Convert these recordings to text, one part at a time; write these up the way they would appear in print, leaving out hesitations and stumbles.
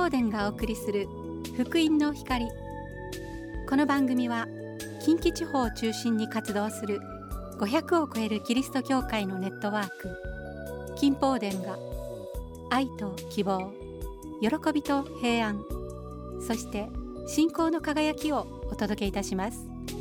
宝殿がお送りする福音の光。この番組は近畿地方を中心に活動する500を超えるキリスト教会のネットワーク金宝殿が愛と希望、喜びと平安、そして信仰の輝きをお届けいたします。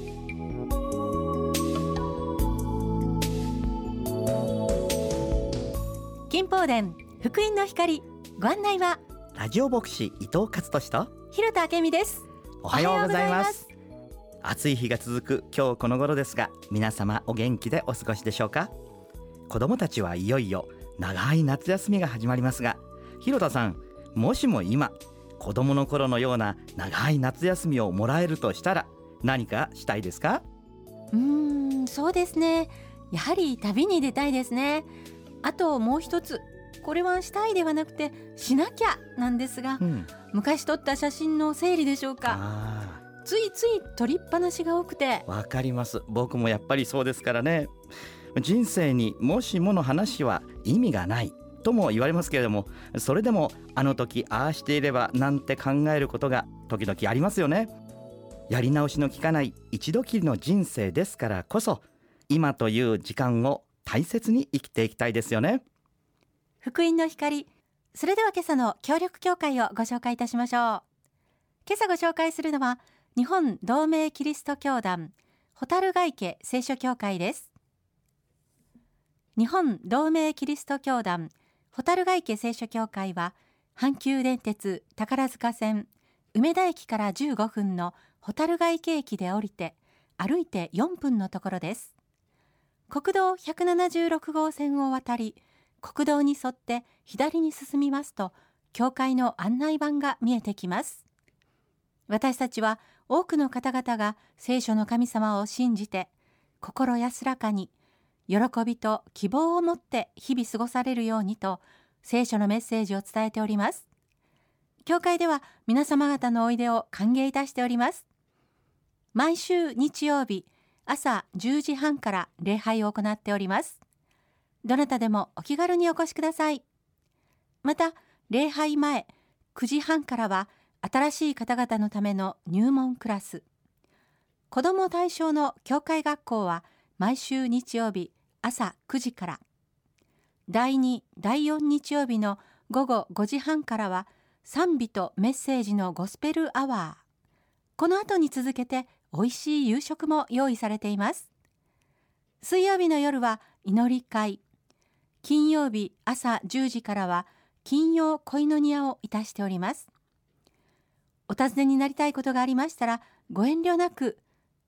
金宝殿福音の光、ご案内はラジオ牧師伊藤勝利と広田明美です。 おはようございます。暑い日が続く今日この頃ですが、皆様お元気でお過ごしでしょうか。子どもたちはいよいよ長い夏休みが始まりますが、広田さん、もしも今子どもの頃のような長い夏休みをもらえるとしたら何かしたいですか？ そうですね、やはり旅に出たいですね。あともう一つ、これはしたいではなくてしなきゃなんですが、昔撮った写真の整理でしょうか。ついつい撮りっぱなしが多くて。 わかります。僕もやっぱりそうですからね。人生にもしもの話は意味がないとも言われますけれども、それでもあの時ああしていればなんて考えることが時々ありますよね。やり直しのきかない一度きりの人生ですからこそ、今という時間を大切に生きていきたいですよね。 福音の光。それでは今朝の協力教会をご紹介いたしましょう。今朝ご紹介するのは日本同盟キリスト教団蛍ヶ池聖書教会です。日本同盟キリスト教団蛍ヶ池聖書教会は、阪急電鉄宝塚線梅田駅から15分の蛍ヶ池駅で降りて歩いて4分のところです。国道176号線を渡り、国道に沿って左に進みますと、教会の案内板が見えてきます。私たちは多くの方々が聖書の神様を信じて、心安らかに喜びと希望を持って日々過ごされるようにと、聖書のメッセージを伝えております。教会では皆様方のおいでを歓迎いたしております。毎週日曜日朝10時半から礼拝を行っております。どなたでもお気軽にお越しください。また、礼拝前9時半からは新しい方々のための入門クラス。子ども対象の教会学校は毎週日曜日朝9時から。第2、第4日曜日の午後5時半からは賛美とメッセージのゴスペルアワー。この後に続けて美味しい夕食も用意されています。水曜日の夜は祈り会。金曜日朝10時からは金曜恋の庭をいたしております。お尋ねになりたいことがありましたら、ご遠慮なく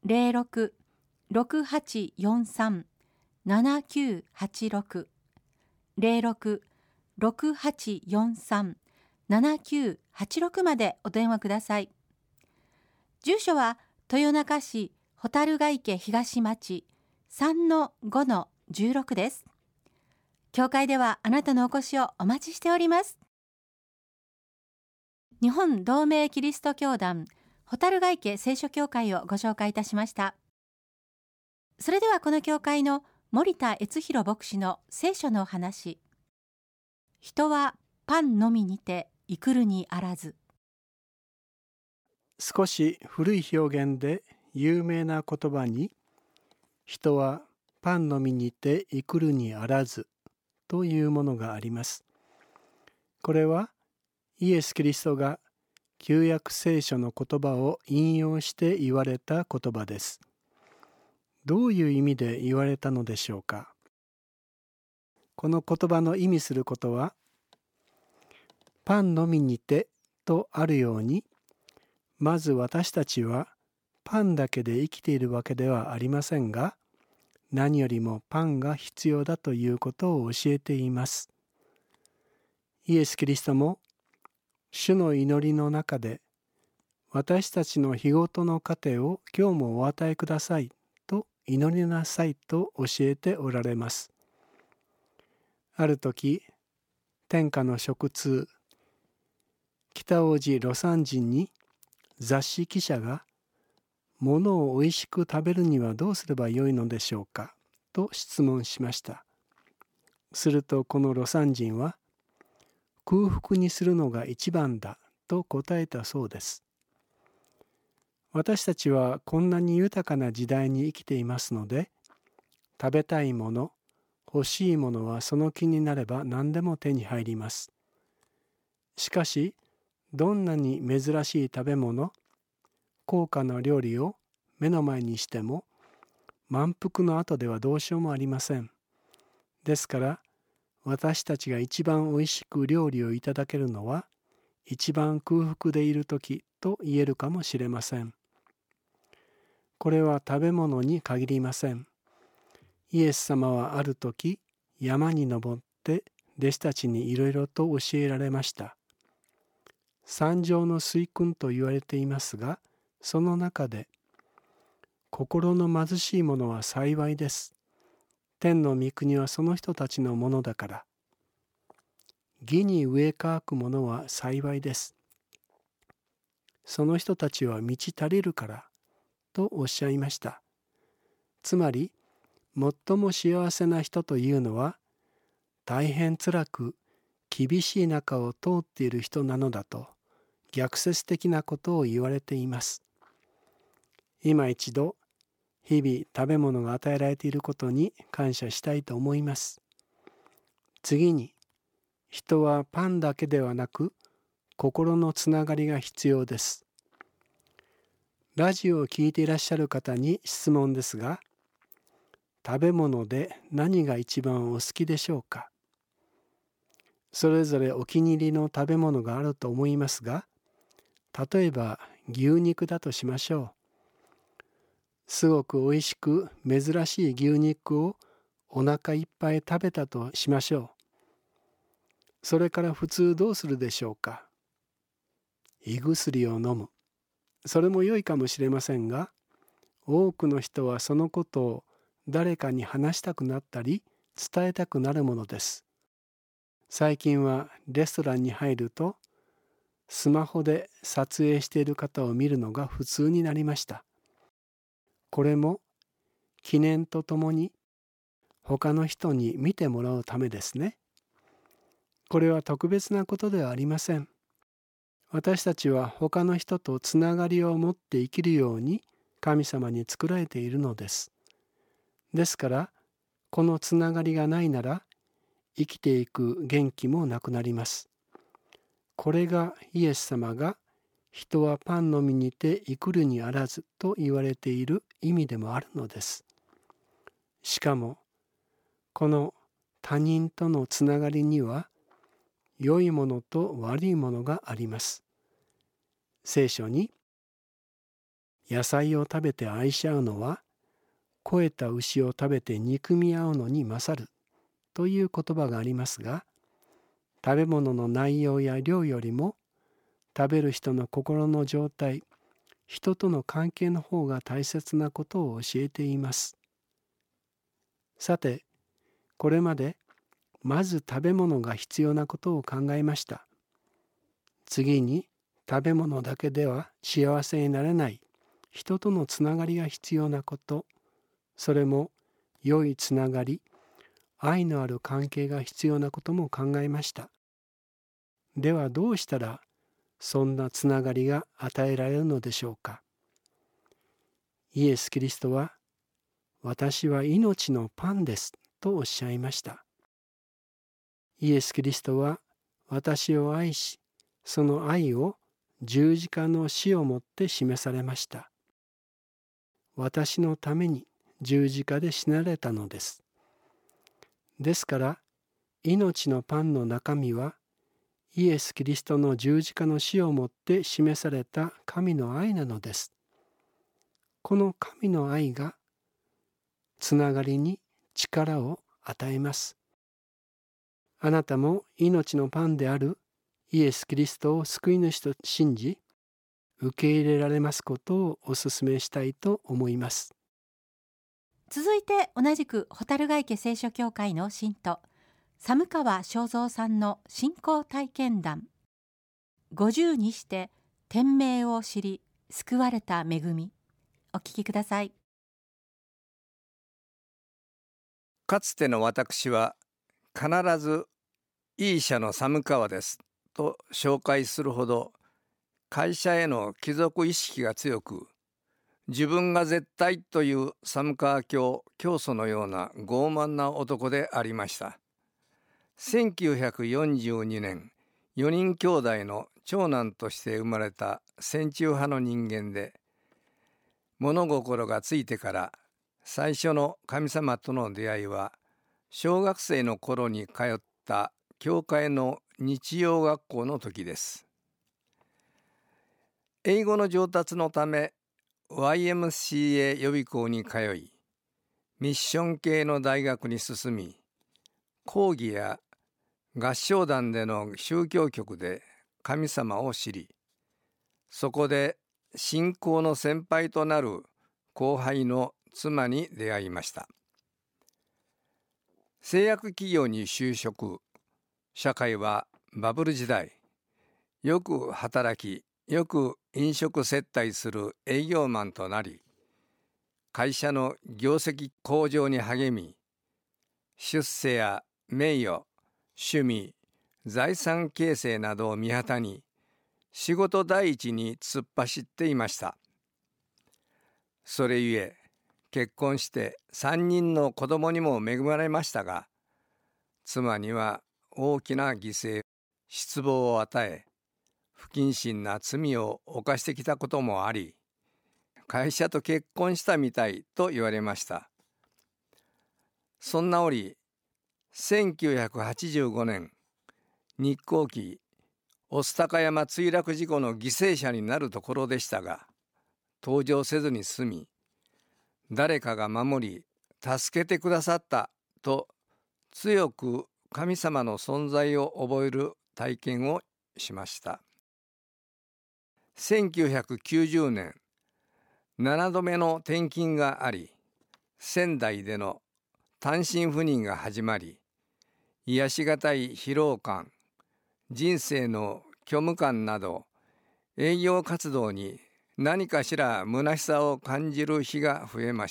06-6843-7986 06-6843-7986までお電話ください。住所は豊中市蛍ヶ池東町 3-5-16 です。教会ではあなたのお越しをお待ちしております。日本同盟キリスト教団蛍ヶ池聖書教会をご紹介いたしました。それではこの教会の森田悦弘牧師の聖書のお話。人はパンのみにて生くるにあらず。 少し古い表現で有名な言葉に、人はパンのみにて生くるにあらずというものがあります。これはイエス・キリストが旧約聖書の言葉を引用して言われた言葉です。どういう意味で言われたのでしょうか。この言葉の意味することは、パンのみにてとあるように、まず私たちはパンだけで生きているわけではありませんが、何よりもパンが必要だということを教えています。イエス・キリストも主の祈りの中で、私たちの日ごとの糧を今日もお与えくださいと祈りなさいと教えておられます。ある時、天下の食通、北大路魯山人に雑誌記者が、ものをおいしく食べるにはどうすればよいのでしょうかと質問しました。するとこの魯山人は、空腹にするのが一番だと答えたそうです。私たちはこんなに豊かな時代に生きていますので、食べたいもの、欲しいものはその気になれば何でも手に入ります。しかし、どんなに珍しい食べ物、高価な料理を目の前にしても、満腹の後ではどうしようもありません。ですから、私たちが一番おいしく料理をいただけるのは、一番空腹でいるときと言えるかもしれません。これは食べ物に限りません。イエス様はあるとき、山に登って弟子たちにいろいろと教えられました。三条の水訓と言われていますが、その中で、心の貧しい者は幸いです。天の御国はその人たちのものだから。義に植え乾く者は幸いです。その人たちは満ち足りるから、とおっしゃいました。つまり、最も幸せな人というのは、大変辛く厳しい中を通っている人なのだと、逆説的なことを言われています。今一度、日々食べ物が与えられていることに感謝したいと思います。次に、人はパンだけではなく、心のつながりが必要です。ラジオを聞いていらっしゃる方に質問ですが、食べ物で何が一番お好きでしょうか。それぞれお気に入りの食べ物があると思いますが、例えば牛肉だとしましょう。すごくおいしく珍しい牛肉をお腹いっぱい食べたとしましょう。それから普通どうするでしょうか。胃薬を飲む。それも良いかもしれませんが、多くの人はそのことを誰かに話したくなったり伝えたくなるものです。最近はレストランに入ると、スマホで撮影している方を見るのが普通になりました。これも記念とともに他の人に見てもらうためですね。これは特別なことではありません。私たちは他の人とつながりを持って生きるように神様に作られているのです。ですから、このつながりがないなら生きていく元気もなくなります。これがイエス様が人はパンのみにて生くるにあらずと言われている意味でもあるのです。しかも、この他人とのつながりには良いものと悪いものがあります。聖書に、野菜を食べて愛し合うのは、肥えた牛を食べて憎み合うのに勝るという言葉がありますが、食べ物の内容や量よりも、食べる人の心の状態、人との関係の方が大切なことを教えています。さて、これまでまず食べ物が必要なことを考えました。次に食べ物だけでは幸せになれない人とのつながりが必要なこと、それも良いつながり、愛のある関係が必要なことも考えました。ではどうしたらそんなつながりが与えられるのでしょうか。イエス・キリストは、私は命のパンですとおっしゃいました。イエス・キリストは私を愛し、その愛を十字架の死をもって示されました。私のために十字架で死なれたのです。ですから、命のパンの中身は、イエス・キリストの十字架の死をもって示された神の愛なのです。この神の愛が、つながりに力を与えます。あなたも命のパンであるイエス・キリストを救い主と信じ、受け入れられますことをお勧めしたいと思います。 続いて同じく蛍ヶ池聖書協会の信徒、寒川正蔵さんの信仰体験談、50にして天命を知り救われた恵み、お聞きください。 かつての私は必ずいい社の寒川ですと紹介するほど会社への帰属意識が強く、自分が絶対という寒川教教祖のような傲慢な男でありました。1942年、4人兄弟の長男として生まれた戦中派の人間で、物心がついてから最初の神様との出会いは、小学生の頃に通った教会の日曜学校の時です。英語の上達のため YMCA 予備校に通い、ミッション系の大学に進み、講義や合唱団での宗教曲で神様を知り、そこで信仰の先輩となる後輩の妻に出会いました。製薬企業に就職、社会はバブル時代、よく働き、よく飲食接待する営業マンとなり、会社の業績向上に励み、出世や名誉、趣味、財産形成などを見旗に、仕事第一に突っ走っていました。それゆえ、結婚して3人の子供にも恵まれましたが、妻には大きな犠牲、失望を与え、不謹慎な罪を犯してきたこともあり、会社と結婚したみたいと言われました。そんな折、1985年、日航機御巣鷹山墜落事故の犠牲者になるところでしたが、登場せずに済み、誰かが守り助けてくださったと強く神様の存在を覚える体験をしました。1990年、7度目の転勤があり、仙台での単身赴任が始まり、癒しがたい疲労感、人生の虚無感など、営業活動に何かしら虚しさを感じる日が増えました。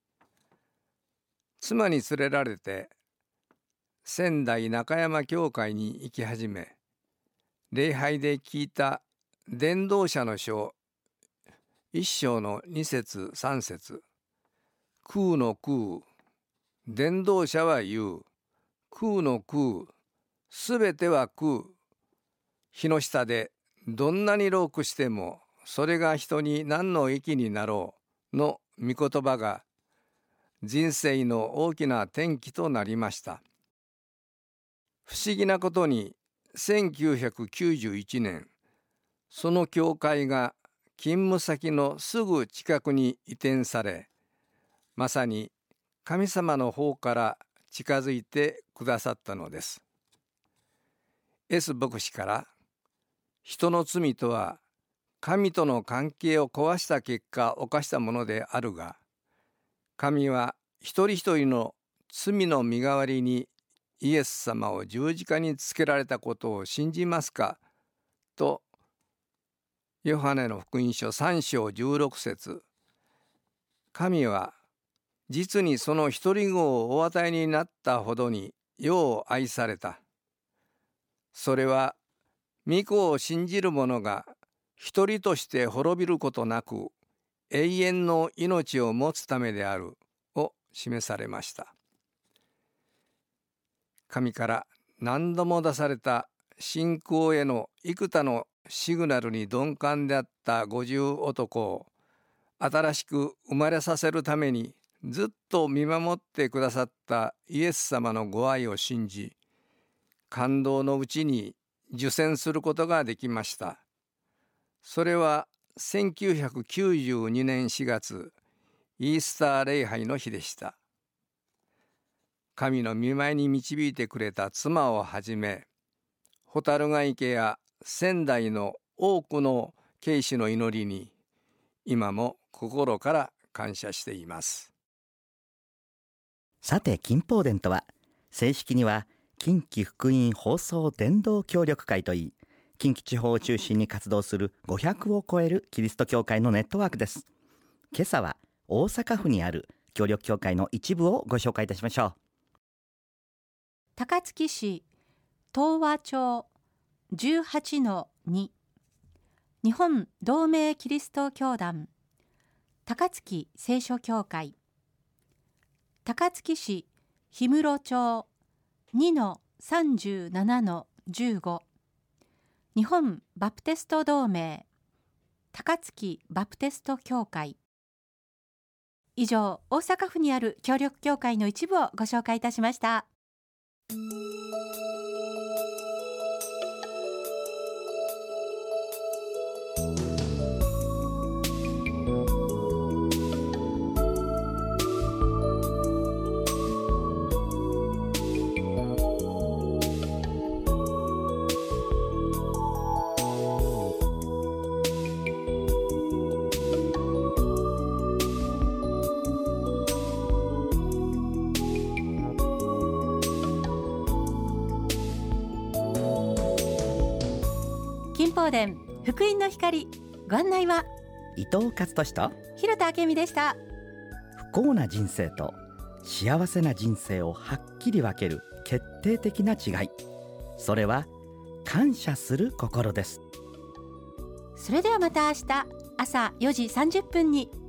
妻に連れられて仙台中山教会に行き始め、礼拝で聞いた伝道者の書1章の2節3節、空の空、伝道者は言う、空の空、すべては空、日の下でどんなに労苦してもそれが人に何の益になろうの御言葉が人生の大きな転機となりました。不思議なことに1991年、その教会が勤務先のすぐ近くに移転され、まさに神様の方から近づいてくださったのです。S牧師から、人の罪とは神との関係を壊した結果犯したものであるが、神は一人一人の罪の身代わりにイエス様を十字架につけられたことを信じますかと、ヨハネの福音書3章16節、神は実にその一人子をお与えになったほどに世を愛された。それは御子を信じる者が一人として滅びることなく永遠の命を持つためであるを示されました。神から何度も出された信仰への幾多のシグナルに鈍感であった50男を新しく生まれさせるためにずっと見守ってくださったイエス様のご愛を信じ、感動のうちに受洗することができました。それは1992年4月、イースター礼拝の日でした。神の御前に導いてくれた妻をはじめ、蛍ヶ池や仙台の多くの慶子の祈りに今も心から感謝しています。 さて、金宝殿とは正式には近畿福音放送伝道協力会といい、近畿地方を中心に活動する500を超えるキリスト教会のネットワークです。今朝は大阪府にある協力教会の一部をご紹介いたしましょう。 高槻市東和町 18-2、 日本同盟キリスト教団高槻聖書教会、高槻市氷室町 2-37-15、 日本バプテスト同盟高槻バプテスト教会。以上、大阪府にある協力教会の一部をご紹介いたしました。金宝殿福音の光、ご案内は伊藤勝利と広田明美でした。 不幸な人生と幸せな人生をはっきり分ける決定的な違い、それは感謝する心です。 それではまた明日朝4時30分に。